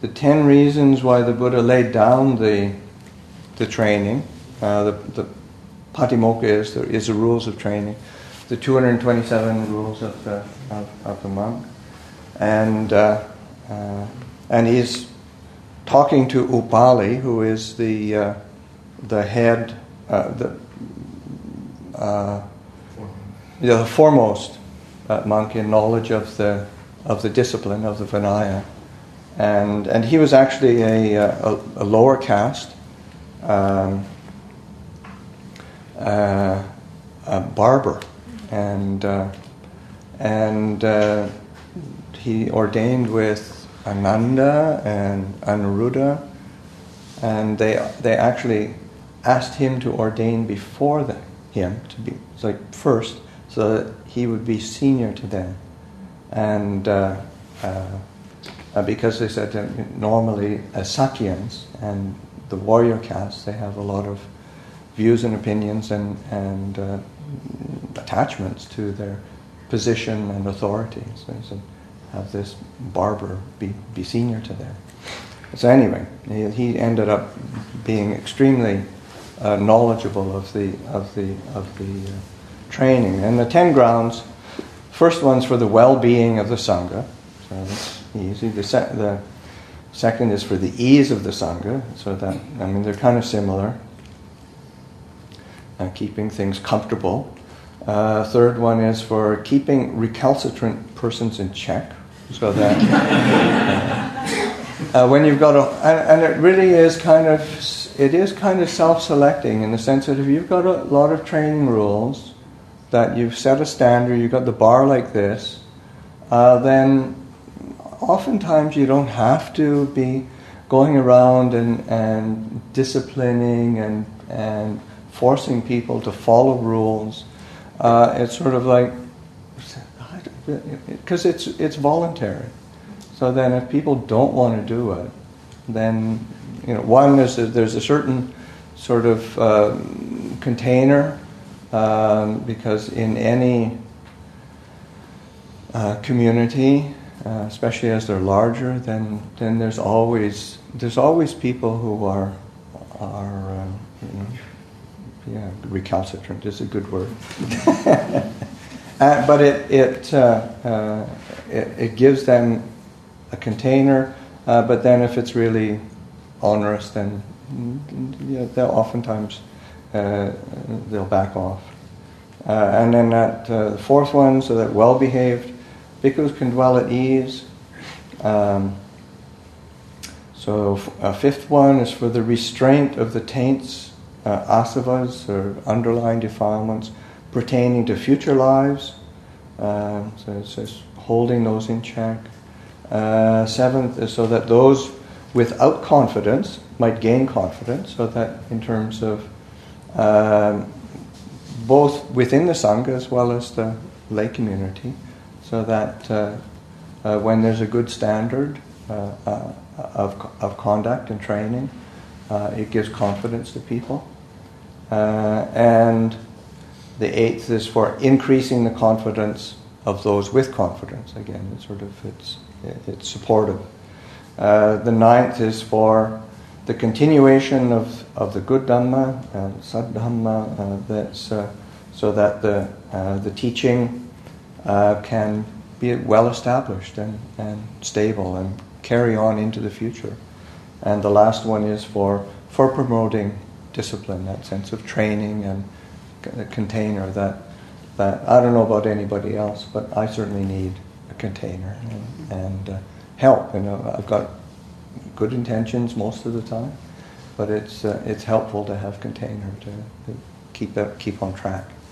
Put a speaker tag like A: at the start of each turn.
A: the 10 reasons why the Buddha laid down the training. The Patimokkha is the rules of training. The 227 rules of the monk. And he's talking to Upali, who is the head, the foremost monk in knowledge of the discipline of the Vinaya, and he was actually a lower caste, a barber, and he ordained with Ananda and Anuruddha, and they actually asked him to ordain before him to be first, so that he would be senior to them, and because they said that normally as Sakyans and the warrior caste, they have a lot of views and opinions and attachments to their position and authority. So they said, have this barber be senior to them. So anyway, he ended up being extremely knowledgeable of the training. And the 10 grounds, first one's for the well-being of the Sangha, so that's easy. The second is for the ease of the Sangha, so that, they're kind of similar, keeping things comfortable. Third one is for keeping recalcitrant persons in check, so that when you've got and it really is kind of self-selecting in the sense that if you've got a lot of training rules, that you've set a standard, you've got the bar like this, then oftentimes you don't have to be going around and disciplining and forcing people to follow rules. It's sort of like, because it's voluntary. So then if people don't want to do it, then, one is that there's a certain sort of container, because in any community, especially as they're larger, then there's always people who are recalcitrant is a good word. But it gives them a container. But then if it's really onerous, then they'll oftentimes they'll back off. And then that the fourth one, so that well-behaved bhikkhus can dwell at ease. So a fifth one is for the restraint of the taints, asavas, or underlying defilements pertaining to future lives. So it says holding those in check. Seventh is so that those without confidence might gain confidence, so that in terms of both within the Sangha as well as the lay community, so that when there's a good standard of conduct and training, it gives confidence to people. And the eighth is for increasing the confidence of those with confidence. Again, it's supportive. The ninth is for the continuation of the good Dhamma, Saddhamma, so that the teaching can be well established and stable and carry on into the future. And the last one is for promoting discipline, that sense of training and a container that I don't know about anybody else, but I certainly need a container and help. I've got good intentions most of the time, but it's helpful to have container to keep on track.